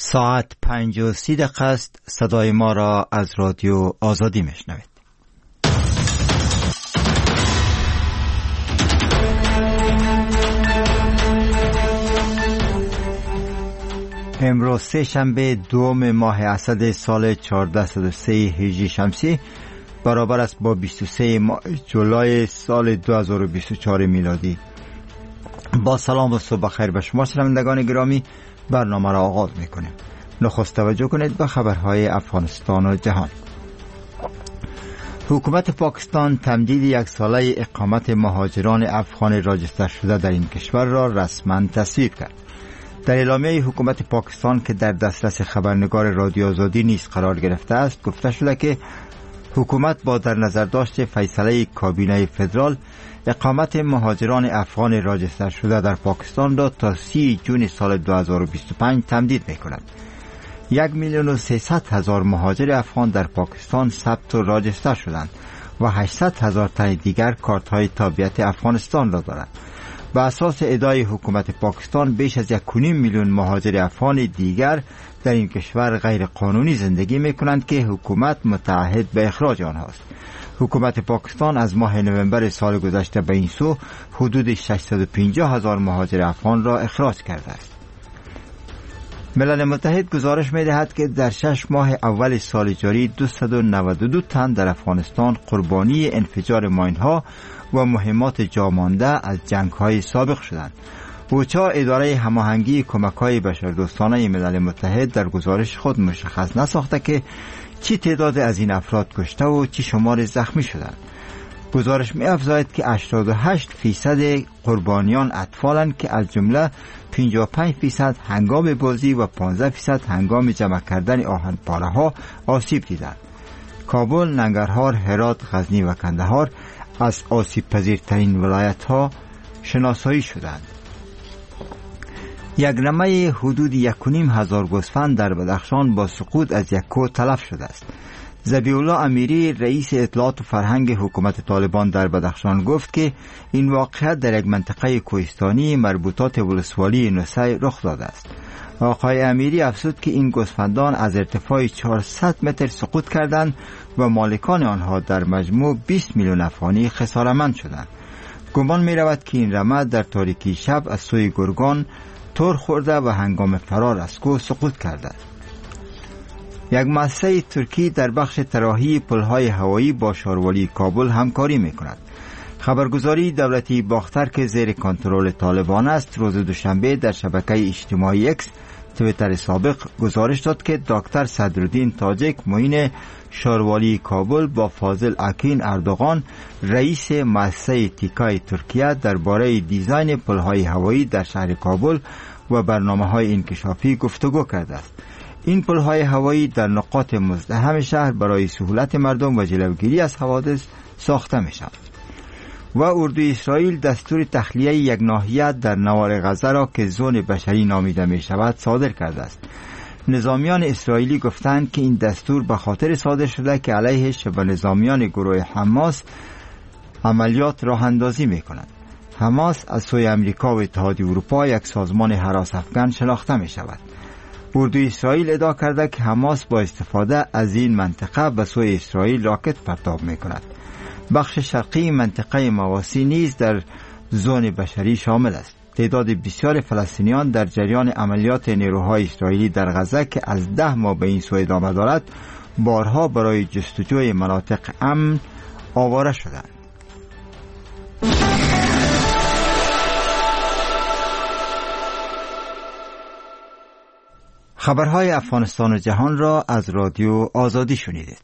ساعت 5:30 است. صدای ما را از رادیو آزادی میشنوید. امروز سه شنبه دوم ماه اسد سال 1403 هجری شمسی برابر است با 23 جولای سال 2024 میلادی. با سلام و صبح خیر به شما شنوندگان گرامی، برنامه را آغاز میکنیم. نخست توجه کنید به خبرهای افغانستان و جهان. حکومت پاکستان تمدید یک ساله اقامت مهاجران افغان راجستر شده در این کشور را رسما تصویب کرد. در اعلامیه حکومت پاکستان که در دسترس خبرنگار رادیو آزادی نیز قرار گرفته است گفته شده که حکومت با در نظر داشت فیصله کابینه فدرال اقامت مهاجران افغان راجستر شده در پاکستان را تا 30 جون سال 2025 تمدید می‌کند. 1,300,000 مهاجر افغان در پاکستان ثبت و راجستر شدند و 800,000 تن دیگر کارت‌های تابعیت افغانستان را دارند. به اساس ادعای حکومت پاکستان بیش از 1.5 میلیون مهاجر افغان دیگر در این کشور غیر قانونی زندگی می‌کنند که حکومت متعهد به اخراج آنهاست. حکومت پاکستان از ماه نوامبر سال گذشته به این سو حدود 650,000 مهاجر افغان را اخراج کرده است. ملل متحد گزارش می‌دهد که در 6 ماه اول سال جاری 292 تن در افغانستان قربانی انفجار ماین‌ها و مهمات جامانده از جنگ‌های سابق شدند. اوچا اداره هماهنگی کمک‌های بشردوستانه ملل متحد در گزارش خود مشخص نساخته که چی تعداد از این افراد کشته و چی شمار زخمی شدند. گزارش می‌افزاید که 88% قربانیان اطفالند که از جمله 55% هنگام بازی و 15% هنگام جمع کردن آهن‌پاره‌ها آسیب دیدند. کابل، ننگرهار، هرات، غزنی و کندهار از آسیب پذیرترین ولایت‌ها شناسایی شدند. یک نمه حدود 1,500 گوسفند در بدخشان با سقوط از یک کوه تلف شده است. ذبیح الله امیری رئیس اطلاعات و فرهنگ حکومت طالبان در بدخشان گفت که این واقعه در یک منطقه کوهستانی مربوطات ولسوالی نوسه رخ داده است. آقای امیری افزود که این گوسفندان از ارتفاع 400 متر سقوط کردند و مالکان آنها در مجموع 20 میلیون افغانی خسارتمند شدند. گمان می رود که این رمه در تاریکی شب از سوی گرگان تور خورده و هنگام فرار از کوه سقوط کرده است. یک مؤسسه ترکی در بخش طراحی پل‌های هوایی با شاروالی کابل همکاری می‌کند. خبرگزاری دولتی باختر که زیر کنترل طالبان است روز دوشنبه در شبکه اجتماعی اکس توییتر سابق گزارش داد که دکتر صدرالدین تاجک معین شاروالی کابل با فاضل اکین اردوغان رئیس مؤسسه تیکای ترکیه درباره دیزاین پل‌های هوایی در شهر کابل و برنامه‌های انکشافی گفتگو کرده است. این پل‌های هوایی در نقاط مزدحم شهر برای سهولت مردم و جلوگیری از حوادث ساخته می‌شوند. و اردوی اسرائیل دستور تخلیه یک ناحیه در نوار غزه را که زون بشری نامیده می‌شود صادر کرده است. نظامیان اسرائیلی گفتند که این دستور به خاطر صادر شده که علیه شبه نظامیان گروه حماس عملیات راه اندازی می‌کنند. حماس از سوی امریکا و اتحادیه اروپا یک سازمان هراس افکن شناخته می‌شود. اردوی اسرائیل ادعا کرده که حماس با استفاده از این منطقه به سوی اسرائیل راکت پرتاب می‌کند. بخش شرقی منطقه مواسی نیز در زون بشری شامل است. تعداد بسیار فلسطینیان در جریان عملیات نیروهای اسرائیلی در غزه که از 10 ماه به این سو ادامه دارد بارها برای جستجوی مناطق امن آواره شدند. خبرهای افغانستان و جهان را از رادیو آزادی شنیدید.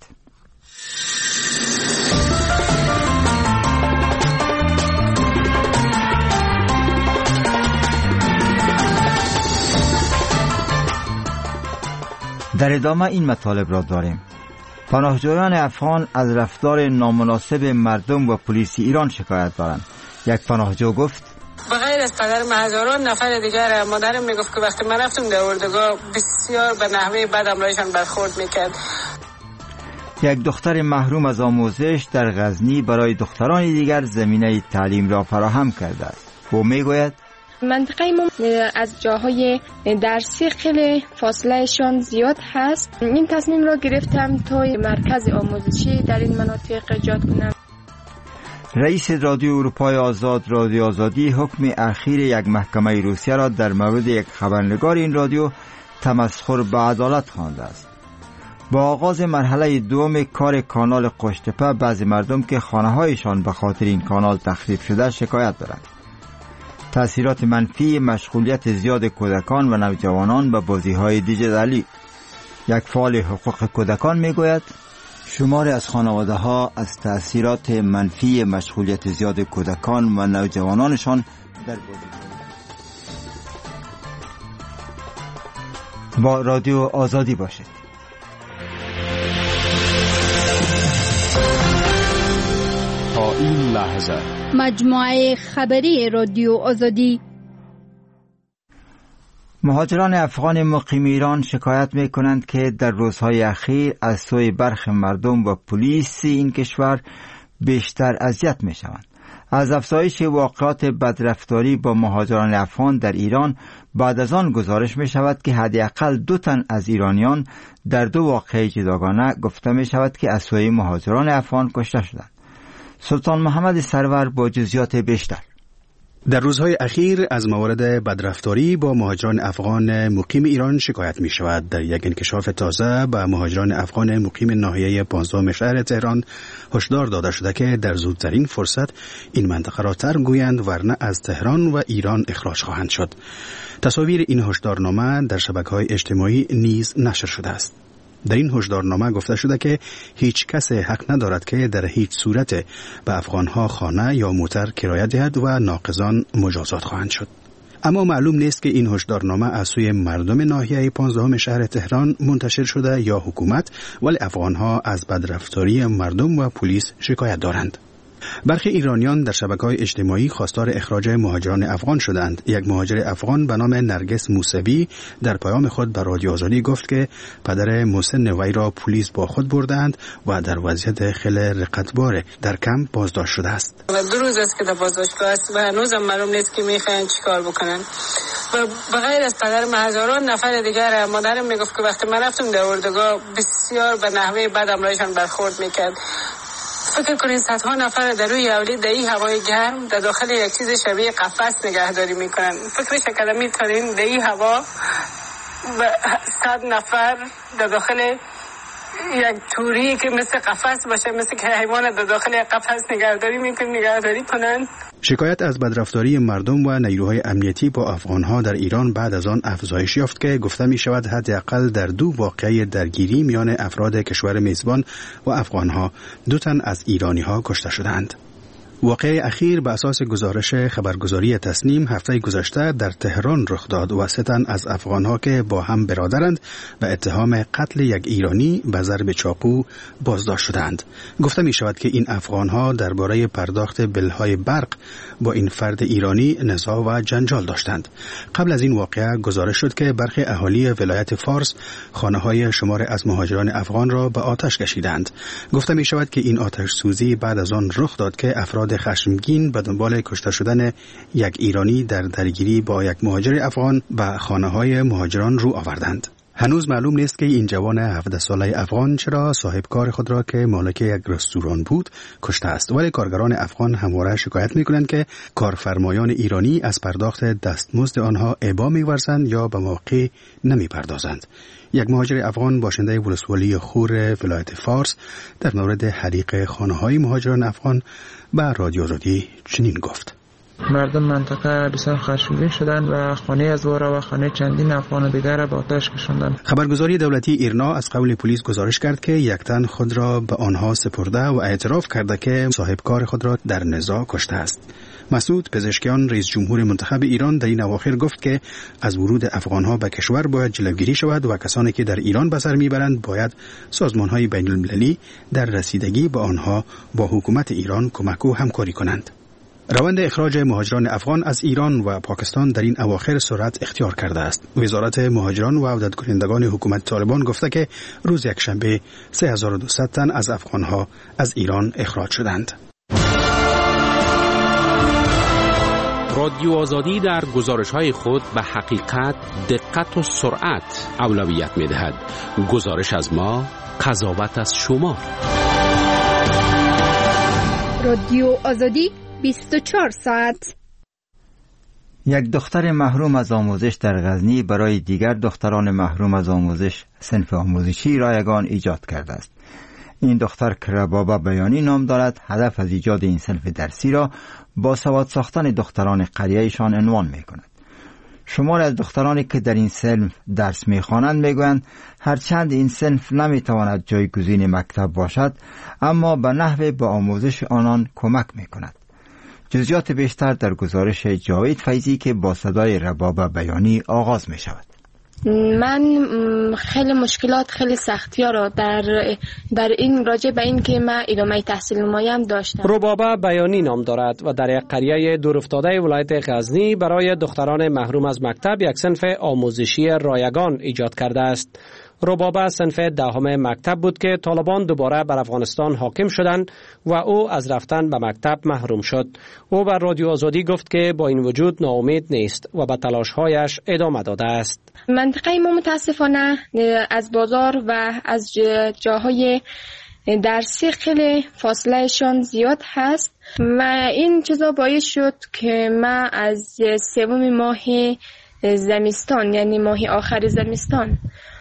در ادامه این مطالب را داریم. پناهجویان افغان از رفتار نامناسب مردم و پلیس ایران شکایت دارند. یک پناهجو گفت بغیر از پدر هزاران نفر دیگر مادرم میگفت که وقتی من رفتم در اردوگاه بسیار به نحوه بد امرایشان برخورد میکرد. یک دختر محروم از آموزش در غزنی برای دختران دیگر زمینه تعلیم را فراهم کرده است. او میگوید منطقه ما از جاهای درسی خیلی فاصلهشان زیاد هست. این تصمیم را گرفتم تا مرکز آموزشی در این مناطق ایجاد کنم. رئیس رادیو اروپای آزاد رادیو آزادی حکم اخیر یک محکمه روسیه را در مورد یک خبرنگار این رادیو تمسخر به عدالت خوانده است. با آغاز مرحله دوم کار کانال قشتپه، بعضی مردم که خانه‌هایشان به خاطر این کانال تخریب شده شکایت دارند. تأثیرات منفی مشغولیت زیاد کودکان و نوجوانان به بازی‌های دیجیتالی. یک فعال حقوق کودکان میگوید شماری از خانواده‌ها از تأثیرات منفی مشغولیت زیاد کودکان و نوجوانانشان در بازی‌های با رادیو آزادی باشد. تا این لحظه مجموعه خبری رادیو آزادی. مهاجران افغان مقیم ایران شکایت می کنند که در روزهای اخیر از سوی برخی مردم و پلیس این کشور بیشتر اذیت می شوند. از افزایش واقعات بدرفتاری با مهاجران افغان در ایران بعد از آن گزارش می شود که حداقل 2 تن از ایرانیان در 2 واقعه جداگانه گفته می شود که از سوی مهاجران افغان کشته شدند. سلطان محمد سرور با جزئیات بیشتر. در روزهای اخیر از موارد بدرفتاری با مهاجران افغان مقیم ایران شکایت می شود. در یک انکشاف تازه به مهاجران افغان مقیم ناحیه 15 شهر تهران هشدار داده شده که در زودترین فرصت این منطقه را ترک گویند ورنه از تهران و ایران اخراج خواهند شد. تصاویر این هشدارنامه در شبکه‌های اجتماعی نیز نشر شده است. در این هشدارنامه گفته شده که هیچ کس حق ندارد که در هیچ صورت به افغانها خانه یا موتر کرایه دهد و ناقضان مجازات خواهند شد. اما معلوم نیست که این هشدارنامه از سوی مردم ناحیه 15 شهر تهران منتشر شده یا حکومت، ولی افغانها از بدرفتاری مردم و پلیس شکایت دارند. برخی ایرانیان در شبکه‌های اجتماعی خواستار اخراج مهاجران افغان شدند. یک مهاجر افغان به نام نرگس موسوی در پیام خود به رادیو آزادی گفت که پدر مسن وی را پلیس با خود بردند و در وضعیت خیلی رقتبار در کمپ بازداشت شده است. 2 روز است که در بازداشتگاه است و هنوزم معلوم نیست که میخواین چیکار بکنن. و بغیر از پدر هزاران نفر دیگر، مادرم میگفت که وقتی من رفتم در اردوگاه بسیار به نحوه بد امرایشان برخورد میکرد. فکر کنید صدها نفر در روی اولی در این هوای گرم در داخل یک چیز شبیه قفس نگهداری میکنن. فکرش کردم میتونین در این هوا 100 نفر در داخل یک توری که مثل قفس باشه، مثل که حیوان در داخل قفس نگهداری کنن. شکایت از بدرفتاری مردم و نیروهای امنیتی با افغانها در ایران بعد از آن افزایش یافت که گفته می شود حداقل در 2 واقعه درگیری میان افراد کشور میزبان و افغانها 2 تن از ایرانیها کشته شدند. واقعه اخیر به اساس گزارش خبرگزاری تسنیم هفته گذشته در تهران رخ داد و 3 تن از افغانها که با هم برادرند و اتهام قتل یک ایرانی به ضرب چاقو بازداشت شدند. گفته می شود که این افغانها درباره پرداخت بلهای برق با این فرد ایرانی نزاع و جنجال داشتند. قبل از این واقعه گزارش شد که برخی اهالی ولایت فارس خانه‌های شمار از مهاجران افغان را به آتش کشیدند. گفته می شود که این آتش سوزی بعد از آن رخ داد که افراد خشمگین به دنبال کشته شدن یک ایرانی در درگیری با یک مهاجر افغان به خانه‌های مهاجران رو آوردند. هنوز معلوم نیست که این جوان 17 ساله افغان چرا صاحب کار خود را که مالک یک رستوران بود کشته است، ولی کارگران افغان همواره شکایت می‌کنند که کارفرمایان ایرانی از پرداخت دستمزد آنها ابا می‌ورزند یا به موقع نمی‌پردازند. یک مهاجر افغان باشنده ولسوالی خور ولایت فارس در مورد حریق خانه‌های مهاجران افغان به رادیو آزادی چنین گفت: مردم منطقه بسیار خشمگین شدند و خانه از وارا و خانه چندین افغان دیگر را به آتش کشاندند. خبرگزاری دولتی ایرنا از قول پلیس گزارش کرد که یک تن خود را به آنها سپرده و اعتراف کرده که صاحب کار خود را در نزاع کشته است. مسعود پزشکیان رئیس جمهور منتخب ایران در این اواخر گفت که از ورود افغانها به کشور باید جلوگیری شود و کسانی که در ایران به سر میبرند باید سازمانهای بین المللی در رسیدگی به آنها با حکومت ایران کمک و همکاری کنند. روند اخراج مهاجران افغان از ایران و پاکستان در این اواخر سرعت اختیار کرده است. وزارت مهاجران و عودت کنندگان حکومت طالبان گفته که روز یکشنبه 3200 تن از افغانها از ایران اخراج شدند. رادیو آزادی در گزارش‌های خود به حقیقت، دقت و سرعت اولویت می‌دهد. گزارش از ما، قضاوت از شما. رادیو آزادی 24 ساعت. یک دختر محروم از آموزش در غزنی برای دیگر دختران محروم از آموزش صنف آموزشی رایگان ایجاد کرده است. این دختر که ربابه بیانی نام دارد، هدف از ایجاد این صنف درسی را با سواد ساختن دختران قریه‌شان عنوان می کند. شماری از دخترانی که در این صنف درس می خوانند می گویند هرچند این صنف نمی تواند جایگزین مکتب باشد، اما به نحو به آموزش آنان کمک می کند. جزئیات بیشتر در گزارش جاوید فیضی که با صدای ربابه بیانی آغاز می شود. من خیلی مشکلات، خیلی سختی‌ها را در این راجع به این که من ادامه تحصیل نمایم داشتم. ربابه بیانی نام دارد و در یک قریه دورافتاده ولایت غزنی برای دختران محروم از مکتب یک صنف آموزشی رایگان ایجاد کرده است. ربابه صنف دهم مکتب بود که طالبان دوباره بر افغانستان حاکم شدند و او از رفتن به مکتب محروم شد. او بر رادیو آزادی گفت که با این وجود ناامید نیست و به تلاش‌هایش ادامه داده است. منطقه ما متاسفانه از بازار و از جاهای درسی خیلی فاصلهشان زیاد هست و این چیزا باعث شد که من از سوم ماه زمستان، یعنی ماه آخر زمستان،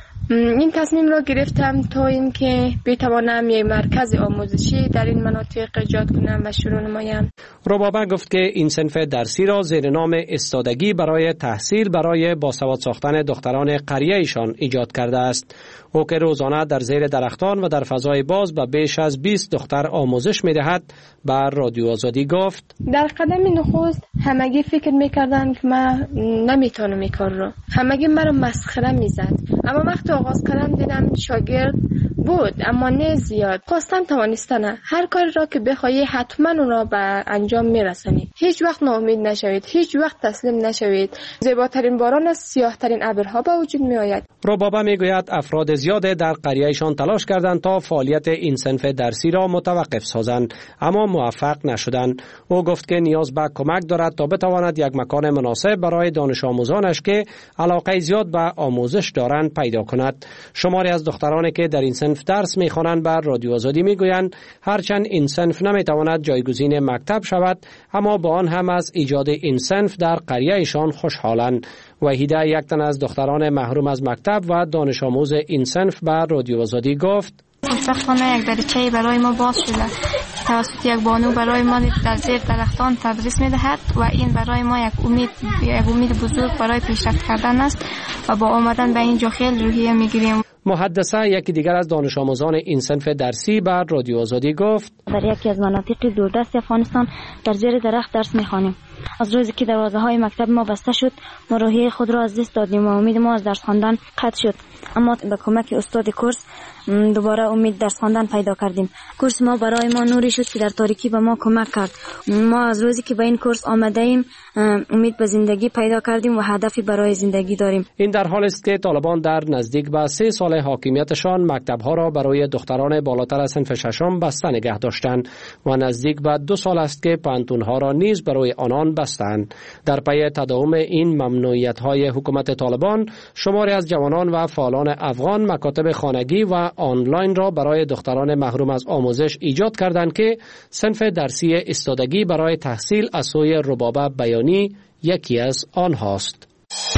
این تصمیم را گرفتم تا اینکه بتوانم یک مرکز آموزشی در این مناطق ایجاد کنم و شروع نمایم. ربابه گفت که این صنف درسی را زیر نام استادگی برای تحصیل برای باسواد ساختن دختران قریه‌شان ایجاد کرده است. او که روزانه در زیر درختان و در فضای باز به بیش از 20 دختر آموزش می‌دهد، بر رادیو آزادی گفت در قدم نخست همگی فکر می‌کردند که من نمی‌تونم این کار را. همگی مرا مسخره می‌زد. اما وقتی آغاز کردم دیدم شاگرد بود، اما نه زیاد. خواستن توانستن هر کاری را که بخواهی حتما اون را به انجام میرسانی. هیچ وقت ناامید نشوید، هیچ وقت تسلیم نشوید. زیباترین باران از سیاه‌ترین ابرها به وجود میآید. ربابه میگوید افراد زیاد در قریه‌شان تلاش کردند تا فعالیت این صنف درسی را متوقف سازند، اما موفق نشدند. او گفت که نیاز به کمک دارد تا بتواند یک مکان مناسب برای دانش آموزانش که علاقه زیاد به آموزش دارند پیدا کند. شماری از دخترانی که در این صنف درس می‌خوانند بر رادیو آزادی میگویند هرچند این صنف نمیتواند جایگزین مکتب شود، اما با آن هم از ایجاد این صنف در قریه‌شان خوشحالند. وحیده، یک تن از دختران محروم از مکتب و دانش آموز این صنف بر رادیو آزادی گفت خوشبختانه یک دریچه برای ما باز شده که توسط یک بانو برای ما در زیر درختان تدریس می‌دهد و این برای ما یک امید بزرگ برای پیشرفت کردن است و با آمدن به اینجا خیلی روحیه می‌گیریم. محدثه، یکی دیگر از دانش آموزان این صنف درسی بر رادیو آزادی گفت در یکی از مناطق دوردست افغانستان در زیر درخت درس می‌خوانیم. از روزی که دروازه‌های مکتب ما بسته شد، ما روحیه خود را از دست دادیم و امید ما از درس خواندن قطع شد. اما به کمک استاد کورس دوباره امید درس خواندن پیدا کردیم. کورس ما برای ما نوری شد که در تاریکی به ما کمک کرد. ما از روزی که به این کورس آمده ایم امید به زندگی پیدا کردیم و هدفی برای زندگی داریم. این در حالی است که طالبان در نزدیک به 3 سال حاکمیتشان مکتب‌ها را برای دختران بالاتر از صنف ششم بسته نگه داشتند و نزدیک به 2 سال است که پانتون‌ها را نیز برای آنان بستند. در پی تداوم این ممنوعیت‌های حکومت طالبان، شماری از جوانان و فعالان افغان مکاتب خانگی و آنلاین را برای دختران محروم از آموزش ایجاد کردند که صنف درسی استادگی برای تحصیل از سوی ربابه بیانی یکی از آنهاست.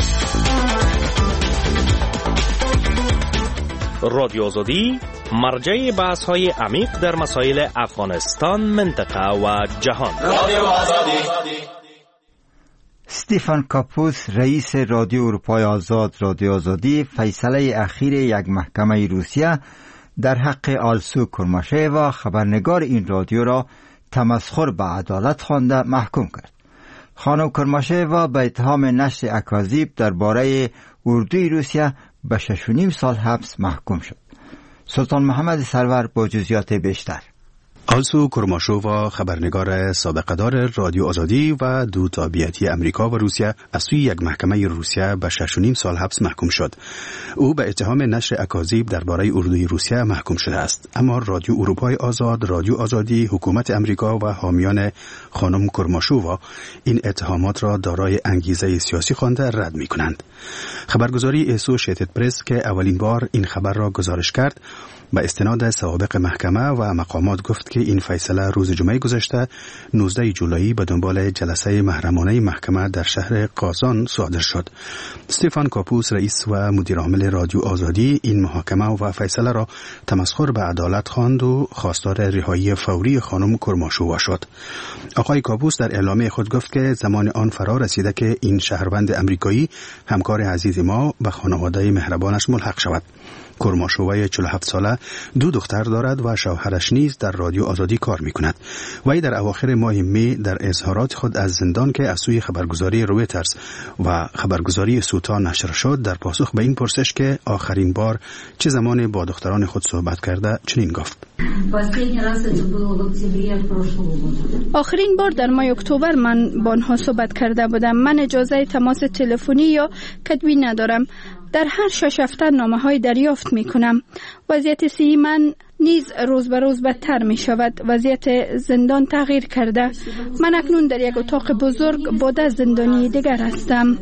رادیو آزادی مرجع بحث‌های عمیق در مسائل افغانستان، منطقه و جهان. رادیو آزادی. استیفن کاپوس، رئیس رادیو اروپای آزاد رادیو آزادی، فیصله اخیر یک محکمه روسیه در حق آلسو کرماشیوا خبرنگار این رادیو را تمسخر به عدالت خوانده محکوم کرد. خانم کرماشیوا به اتهام نشر اکاذیب درباره اردوی روسیه به 6.5 سال حبس محکوم شد. سلطان محمد سرور با جزئیات بیشتر. آلسو کرماشووا خبرنگار سابقه‌دار رادیو آزادی و دو تابعیتی امریکا و روسیه از سوی یک محکمه روسیه به 6.5 سال حبس محکوم شد. او به اتهام نشر اکاذیب درباره اردوی روسیه محکوم شده است. اما رادیو اروپای آزاد، رادیو آزادی، حکومت امریکا و حامیان خانم کرماشووا این اتهامات را دارای انگیزه سیاسی خوانده رد می‌کنند. خبرگزاری اسوشیتد پرس که اولین بار این خبر را گزارش کرد، با استناد سوابق محکمه و مقامات گفت که این فیصله روز جمعه گذشته 19 جولای به دنبال جلسه محرمانه محکمه در شهر قازان صادر شد. استفان کاپوس رئیس و مدیر عامل رادیو آزادی این محاکمه و فیصله را تمسخر به عدالت خواند و خواستار رهایی فوری خانم کرماشووا شد. آقای کاپوس در اعلامیه خود گفت که زمان آن فرا رسیده که این شهروند امریکایی همکار عزیز ما به خانواده مهربانش ملحق شود. کرماشووا 47 ساله 2 دختر دارد و شوهرش نیز در رادیو آزادی کار می‌کند. وی در اواخر ماه می در اظهارات خود از زندان که از سوی خبرگزاری رویترز و خبرگزاری سوتا نشر شد در پاسخ به این پرسش که آخرین بار چه زمان با دختران خود صحبت کرده چنین گفت: آخرین بار در ماه اکتبر من با آنها صحبت کرده بودم. من اجازه تماس تلفنی یا کتبی ندارم. در هر 6 هفته نامه‌های دریافت می‌کنم. وضعیت صحی من نیز روز به روز بدتر می‌شود. وضعیت زندان تغییر کرده. من اکنون در یک اتاق بزرگ با 10 زندانی دیگر هستم.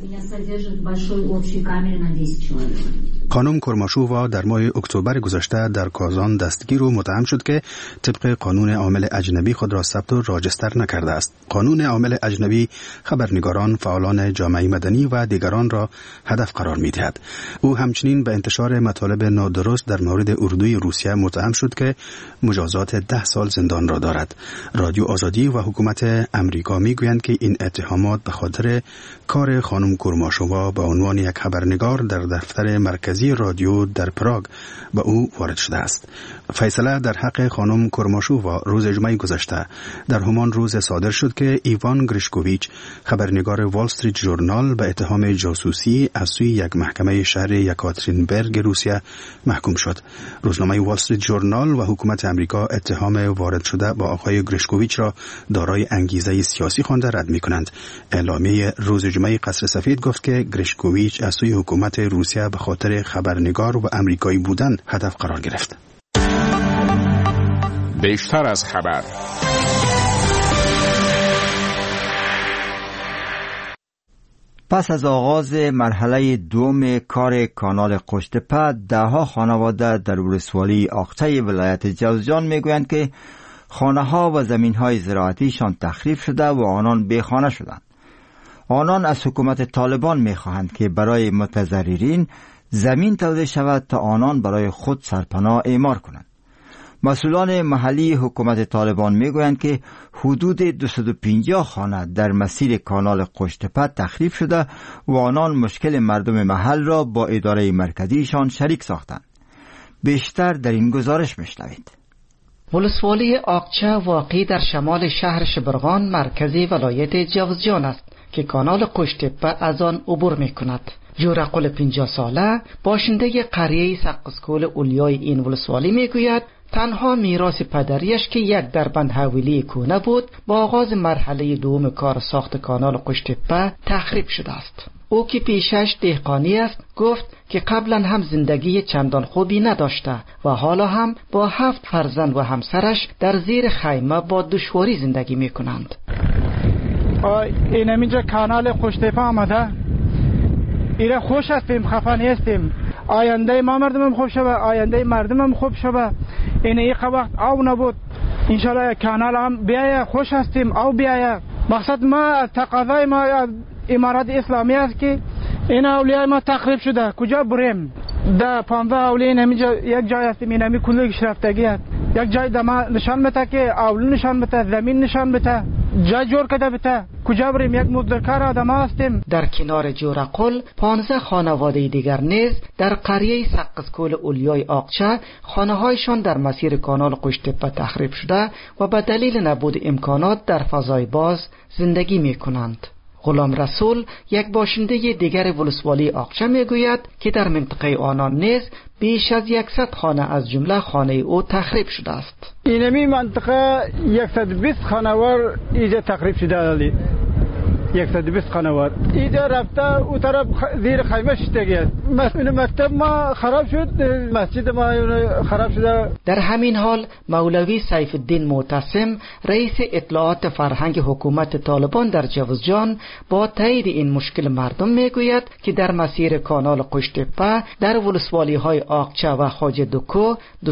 خانم کرماشووا در ماه اکتبر گذشته در کازان دستگیر و متهم شد که طبق قانون عامل اجنبی خود را ثبت و راجستر نکرده است. قانون عامل اجنبی خبرنگاران، فعالان جامعه مدنی و دیگران را هدف قرار می‌دهد. او همچنین به انتشار مطالب نادرست در مورد اردوی روسیه متهم شد که مجازات 10 سال زندان را دارد. رادیو آزادی و حکومت امریکا میگویند که این اتهامات به خاطر کار خانم کرماشووا به عنوان یک خبرنگار در دفتر مرکزی رادیو در پراگ به او وارد شده است. فیصله در حق خانم کرماشووا روز جمعه گذشته در همان روز صادر شد که ایوان گریشکوویچ خبرنگار وال استریت ژورنال به اتهام جاسوسی از سوی یک محکمه شهر یکاترینبرگ روسیه محکوم شد. روزنامه وال استریت ژورنال و حکومت امریکا اتهام وارد شده با آقای گریشکوویچ را دارای انگیزه سیاسی خوانده رد می‌کنند. اعلامیه روز جمعه قصر سفید گفت که گریشکوویچ از سوی حکومت روسیه به خاطر خبرنگار و امریکایی بودن هدف قرار گرفت. بیشتر از خبر. پس از آغاز مرحله دوم کار کانال قشتپه، 10 خانواده در ولسوالی آقچه ولایت جوزجان میگویند که خانه‌ها و زمین‌های زراعتیشان تخریب شده و آنان بیخانه شدند. آنان از حکومت طالبان میخواهند که برای متضررین زمین توزیع شود تا آنان برای خود سرپناه اعمار کنند. مسئولان محلی حکومت طالبان میگویند که حدود 250 خانه در مسیر کانال قشتپه تخریب شده و آنان مشکل مردم محل را با اداره مرکزیشان شریک ساختند. بیشتر در این گزارش میشنوید. ولسوالی آقچه واقع در شمال شهر شبرغان مرکزی ولایت جوزجان است که کانال قشتپه از آن عبور میکند. جورقل 50 ساله باشنده قریه سقزکول اولیای این ولسوالی میگوید تنها میراث پدریش که یک دربند حویلی کونه بود با آغاز مرحله دوم کار ساخت کانال قشتپه تخریب شده است. او که پیشش دهقانی است گفت که قبلا هم زندگی چندان خوبی نداشته و حالا هم با 7 فرزند و همسرش در زیر خیمه با دشواری زندگی میکنند. این اینجا کانال قشتپه آمده، ایره خوش هستیم، خفه نیستیم. آینده ما مردمم خوب شوه، آینده مردمم خوب شوه. این وقت آو نبود، انشالله کانال هم بیایه، خوش هستیم او بیایه. مقصد ما تقاضای ما امارات اسلامی است که این اولیای ما تخریب شده، کجا بریم؟ ده 15 اولیای نمیجا یک جای هستیم، این همی کلوی شرفتگی است. یک جای دما نشان بده که اول نشان بده، زمین نشان بده، جای جور کده بده، کجا بریم؟ یک مزدورکار آدم هستیم. در کنار جورقل 15 خانواده دیگر نیز در قریه سقزکول اولیای آقچه خانه‌هایشان در مسیر کانال قشتپه تخریب شده و به دلیل نبود امکانات در فضای باز زندگی می‌کنند. غلام رسول یک باشنده دیگر ولسوالی آقچه میگوید که در منطقه آنان نیز بیش از 100 خانه از جمله خانه او تخریب شده است. اینمی منطقه 120 خانوار اینجا تخریب شده است. 120 خانوار اینجا رفته او طرف زیر خیمه شده. مکتب ما خراب شد، مسجد ما خراب شده. در همین حال مولوی سیف الدین معتصم رئیس اطلاعات فرهنگ حکومت طالبان در جوزجان با تایید این مشکل مردم میگوید که در مسیر کانال قشتپه در ولسوالی های آقچه و خواجه دکو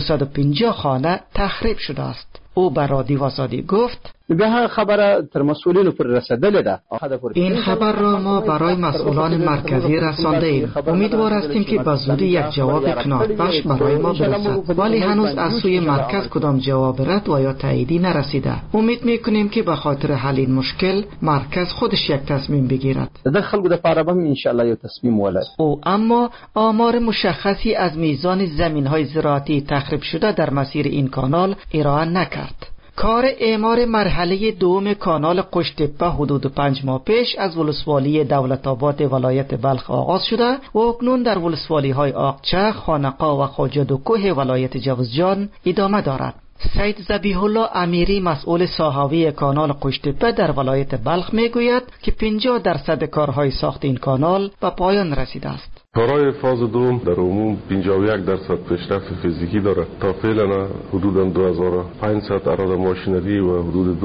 250 خانه تخریب شده است. او بر رادیو آزادی گفت به خبر تر مسئولین پر رسیدل ده. این خبر را ما برای مسئولان مرکزی رسانده ایم. امیدوار هستیم که به زودی یک جواب قناعتبخش برای ما برسد، ولی هنوز از سوی مرکز کدام جواب رد و یا تاییدی نرسیده. امید میکنیم که به خاطر حل این مشکل مرکز خودش یک تصمیم بگیرد. در خلق در پارابم ان شاء الله یک تصمیم ولد. او اما آمار مشخصی از میزان زمین‌های زراعتی تخریب شده در مسیر این کانال ارائه نکرد. کار اعمار مرحله دوم کانال قشتپه حدود 5 ماه پیش از ولسوالی دولت آباد ولایت بلخ آغاز شده و اکنون در ولسوالی های آقچه، خانقا و خواجه دکوه ولایت جوزجان ادامه دارد. سید ذبیح الله امیری مسئول ساحوی کانال قشتپه در ولایت بلخ میگوید که 50% کارهای ساخت این کانال به پایان رسیده است. کارهای فاز دوم در عموم 51% پیشرفت فیزیکی دارد. تا فعلا حدود 2500 اراده ماشینری و حدود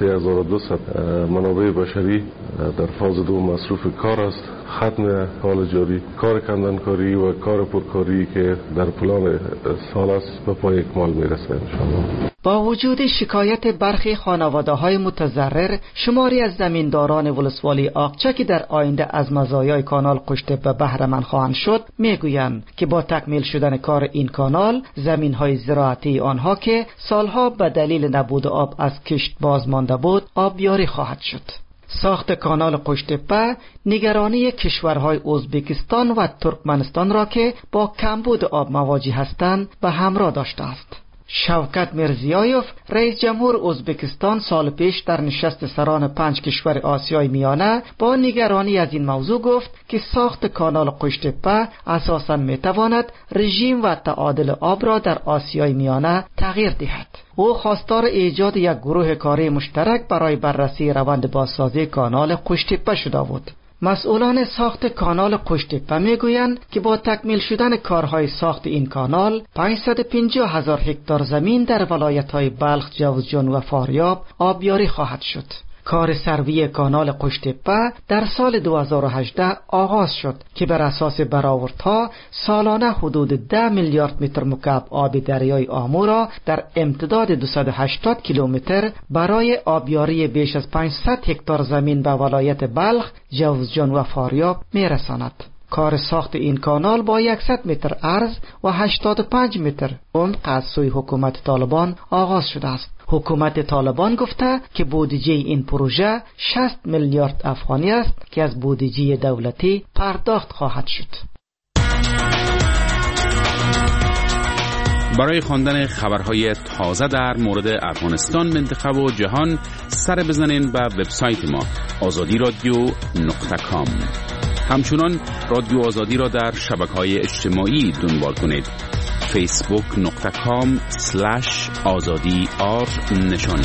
3200 منابع بشری در فاز دوم مصروف کار است. ختم حال جاری کار کندنکاری و کار پرکاری که در پلان سال است به پای اکمال میرسه انشاءالله. با وجود شکایت برخی خانواده‌های متضرر، شماری از زمینداران ولسوالی آقچه که در آینده از مزایای کانال قشتپه بهره مند خواهند شد میگویند که با تکمیل شدن کار این کانال زمین‌های زراعتی آنها که سالها به دلیل نبود آب از کشت باز مانده بود آبیاری خواهد شد. ساخت کانال قشتپه نگرانی کشورهای ازبکستان و ترکمنستان را که با کمبود آب مواجه هستند به همراه داشته است. شوکت میرزیایوف رئیس جمهور ازبکستان سال پیش در نشست سران 5 کشور آسیای میانه با نگرانی از این موضوع گفت که ساخت کانال قشتپه اساساً میتواند رژیم و تعادل آب را در آسیای میانه تغییر دهد. او خواستار ایجاد یک گروه کاری مشترک برای بررسی روند بازسازی کانال قشتپه شده بود. مسئولان ساخت کانال قشتپه میگویند که با تکمیل شدن کارهای ساخت این کانال 550,000 هکتار زمین در ولایت‌های بلخ، جوزجان و فاریاب آبیاری خواهد شد. کار سروی کانال قشتپه در سال 2018 آغاز شد که بر اساس برآوردها سالانه حدود 10 میلیارد متر مکعب آب دریای آمو را در امتداد 280 کیلومتر برای آبیاری بیش از 500 هکتار زمین به ولایت بلخ، جوزجان و فاریاب میرساند. کار ساخت این کانال با 100 متر عرض و 85 متر عمق از سوی حکومت طالبان آغاز شده است. حکومت طالبان گفته که بودجه این پروژه 60 میلیارد افغانی است که از بودجه دولتی پرداخت خواهد شد. برای خواندن خبرهای تازه در مورد افغانستان، منطقه و جهان سر بزنین به وبسایت ما azadi.radio.com. همچنان رادیو آزادی را در شبکه‌های اجتماعی دنبال کنید. facebook.com/azadi_r نشانی.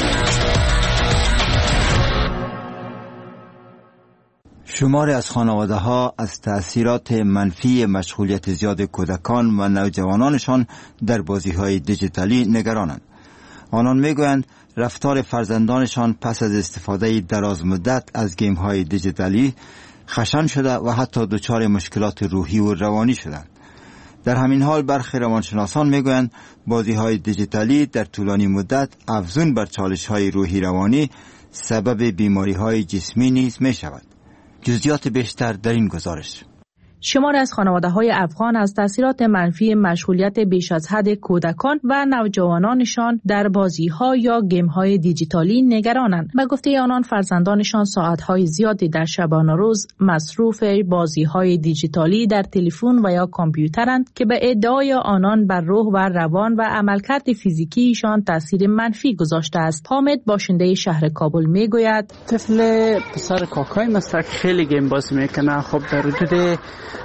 شماری از خانواده ها از تأثیرات منفی مشغولیت زیاد کودکان و نوجوانانشان در بازی های دیجیتالی نگرانند. آنان میگویند رفتار فرزندانشان پس از استفاده دراز مدت از گیم های دیجیتالی خشن شده و حتی دچار مشکلات روحی و روانی شدند. در همین حال برخی روانشناسان میگویند بازی های دیجیتالی در طولانی مدت افزون بر چالش های روحی روانی سبب بیماری های جسمی نیز می شود. جزئیات بیشتر در این گزارش. شماری از خانواده‌های افغان از تاثیرات منفی مشغولیت بیش از حد کودکان و نوجوانانشان در بازی‌ها یا گیم‌های دیجیتالی نگرانند. به گفته آنان فرزندانشان ساعت‌های زیادی در شبانه روز مصروف بازی‌های دیجیتالی در تلفن و یا کامپیوترند که به ادعای آنان بر روح و روان و عملکرد فیزیکیشان تاثیر منفی گذاشته است. حامد باشنده شهر کابل میگوید طفل پسر کاکای مثلا خیلی گیم بازی میکنه. خب در حدود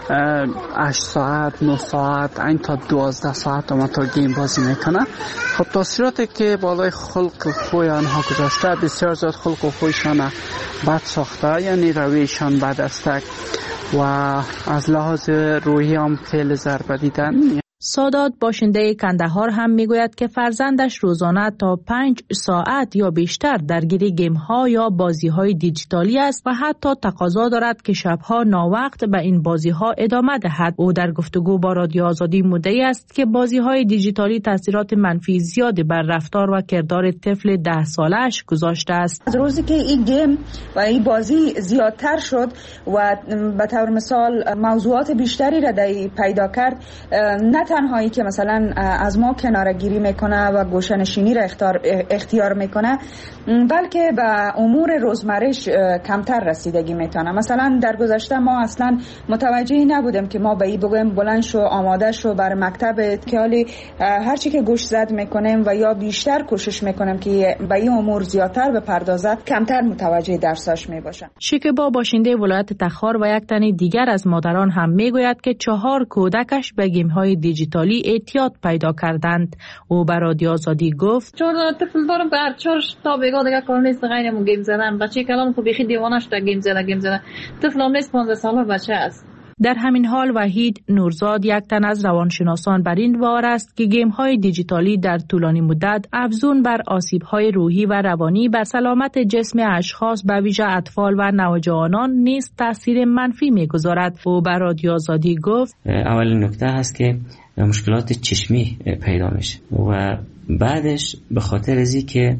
8 ساعت 9 ساعت این تا 12 ساعت هم تا گیم بازی میکنه. خب تاثیراتی که بالای خلق خوی آنها گذاشته بسیار زیاد خلق و خویشان بد ساخته، یعنی رویشان بد است و از لحاظ روحی هم خیلی ضربه دیدن. سادات باشنده کندهار هم میگوید که فرزندش روزانه تا 5 ساعت یا بیشتر درگیر گیم ها یا بازی های دیجیتالی است و حتی تقاضا دارد که شبها ناوقت به این بازی ها ادامه دهد. او در گفتگو با رادیو آزادی مدعی است که بازی های دیجیتالی تاثیرات منفی زیادی بر رفتار و کردار طفل 10 سالش گذاشته است. از روزی که این گیم و این بازی زیادتر شد و به طور مثال موضوعات بیشتری را پیدا کرد، نه تنهایی که مثلا از ما کنارگیری میکنه و گوشه‌نشینی را اختیار میکنه، بلکه به امور روزمره‌اش کمتر رسیدگی میتونه. مثلا در گذشته ما اصلا متوجه نبودیم که ما به این بگویم بلند شو آماده شو بر مکتب، که حالی هر چی که گوش زد میکنیم و یا بیشتر کوشش میکنیم که به این امور زیادتر بپردازد، کمتر متوجه درساش میباشن. شکیبا باشنده ولایت تخار و یک تن دیگر از مادران هم میگوید که 4 کودکش به گیم‌های دیجیتالی اعتیاد پیدا کردند. او به رادیو آزادی گفت 4 طفل دارم، بر 4 تا بیگا دیگه کار نیست غیر گیم زدن. بچه کلان خب بیخی دیوانه شده گیم زدن. طفل هم نیست، 15 ساله بچه است. در همین حال وحید نورزاد یک تن از روانشناسان بر این باور است که گیم‌های دیجیتالی در طولانی مدت افزون بر آسیب‌های روحی و روانی بر سلامت جسم اشخاص به ویژه اطفال و نوجوانان نیز تاثیر منفی می‌گذارد. او به رادیو آزادی گفت اولین نکته هست که مشکلات چشمی پیدا میشه و بعدش به خاطر ازی که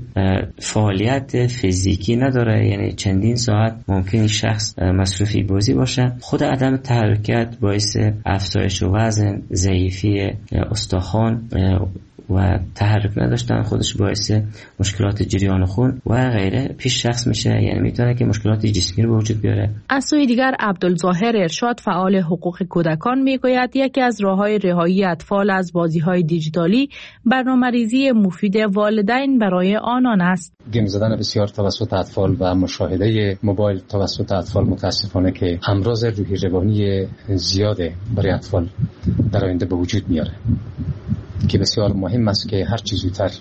فعالیت فیزیکی نداره، یعنی چندین ساعت ممکن شخص مصروفی بازی باشه، خود عدم تحرکت باعث افزایش وزن، ضعیفی استخوان و تحرک نداشتن خودش باعث مشکلات جریان خون و غیره پیش شخص میشه، یعنی میتونه که مشکلات جسمی رو به وجود بیاره. از سوی دیگر عبدالظاهر ارشاد فعال حقوق کودکان میگوید یکی از راه‌های رهایی اطفال از بازی‌های دیجیتالی برنامه‌ریزی مفید والدین برای آنان است. گیم زدن بسیار توسط اطفال و مشاهده موبایل توسط اطفال متاسفانه که امراض روحی روانی زیاد برای اطفال در آینده به وجود میاره که بسیار مهم است که هر چیز زودتر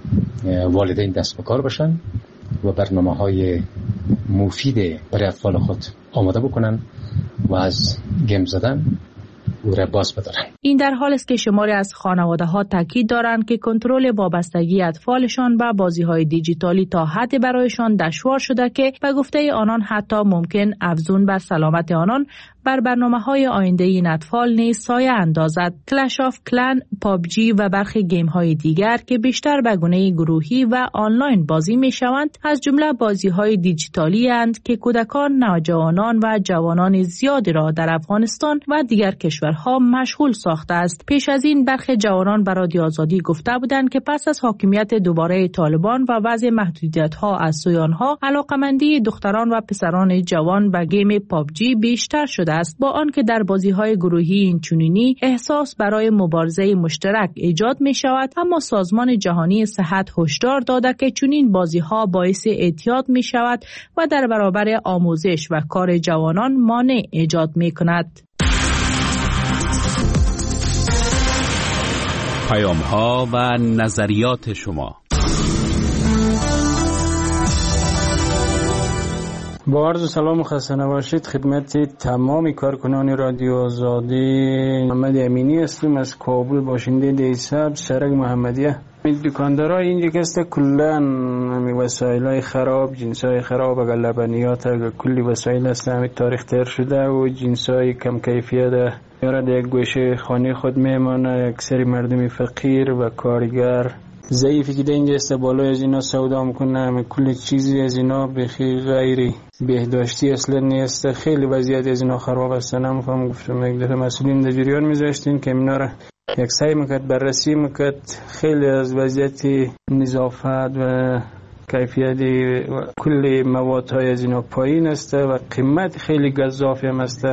والدین دست به کار باشن و برنامه‌های مفید برای اطفال خود آماده بکنن و از گیم زدن او را باز بدارن. این در حال است که شماری از خانواده‌ها تاکید دارند که کنترل وابستگی اطفالشان به بازی‌های دیجیتالی تا حدی برایشان دشوار شده که به گفته آنان حتی ممکن افزون بر سلامت آنان بر برنامه‌های آینده این اطفال نیز سایه اندازد. کلش آف کلن، پابجی و برخی گیم‌های دیگر که بیشتر به گونه گروهی و آنلاین بازی می‌شوند، از جمله بازی‌های دیجیتالی اند که کودکان، نوجوانان و جوانان زیادی را در افغانستان و دیگر کشورها مشغول ساخته است. پیش از این برخی جوانان به رادیو آزادی گفته بودند که پس از حاکمیت دوباره طالبان و وضع محدودیت‌ها از سوی آنها، علاقمندی دختران و پسران جوان به گیم پابجی بیشتر شده است، با آنکه در بازی‌های گروهی اینچنینی احساس برای مبارزه مشترک ایجاد می‌شود، اما سازمان جهانی صحت هشدار داده که چنین بازی‌ها باعث اعتیاد می‌شود و در برابر آموزش و کار جوانان مانع ایجاد می‌کند. پیام‌ها و نظریات شما. با عرض سلام و خسته نباشید خدمت تمام کارکنان رادیو آزادی. محمد امینی هستم از کابل، باشنده دیساب سرک محمدیه. دکاندارای اینجا کسته کلن وسایلای خراب، جنسای خراب، اگر لبنیات، اگر کلی وسایل هست همین تاریخ تر شده و جنسای کم کیفیت یارد یک گوشه خانه خود میمانه. اکثر مردم فقیر و کارگر ضعیفی که در اینجا است بالای از اینا سودا میکنه، کل چیزی از اینا بخی غیر بهداشتی اصلا نیست. خیلی وضعیت از اینا خراب است. نمیفهم گفتم یک دفعه مسئولین در جریان میذاشتین که اینا را یک سعی میکرد بررسی میکرد. خیلی از وضعیت نظافت و کیفیت و کل مواد های از اینا پایین است و قیمت خیلی گزافی هم است.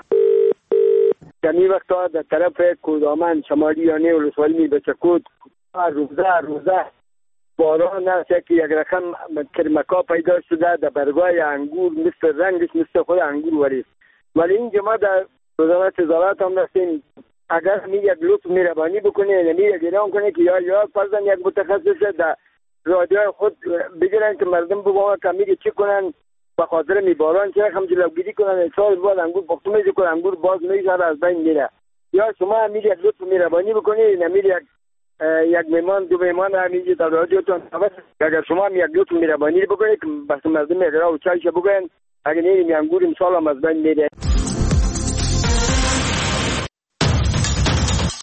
کمی وقتا در طرف کودامن شمالی یانه ولسوالی بچکود روزه باران است که یک رقم کرمکا پیدا شده در برگای انگور، مثل رنگش مثل خود انگور وریست. ولی این جماعت در وزارت هم دستیم اگر می یک لطف مهربانی بکنه، یعنی یک اعلام کنه که یا فرضاً یک متخصص در رادیو خود بگیرن که مردم بگوان که میگه چی کنن به خاطر میباران چه رقم جلوگیری کنن. سال بعد انگور پختو میشه کنن، انگور باز میشه از بین میره. یا شما میگه یک لطف مهربانی بکنه، نمیگه یک میمان دو میمان همیشه در رادیوتون اگر شما یک لطف مهربانی بکنه که بس مردم اقرا و چایش بگن اگر نیم انگور امسال هم از بین میره.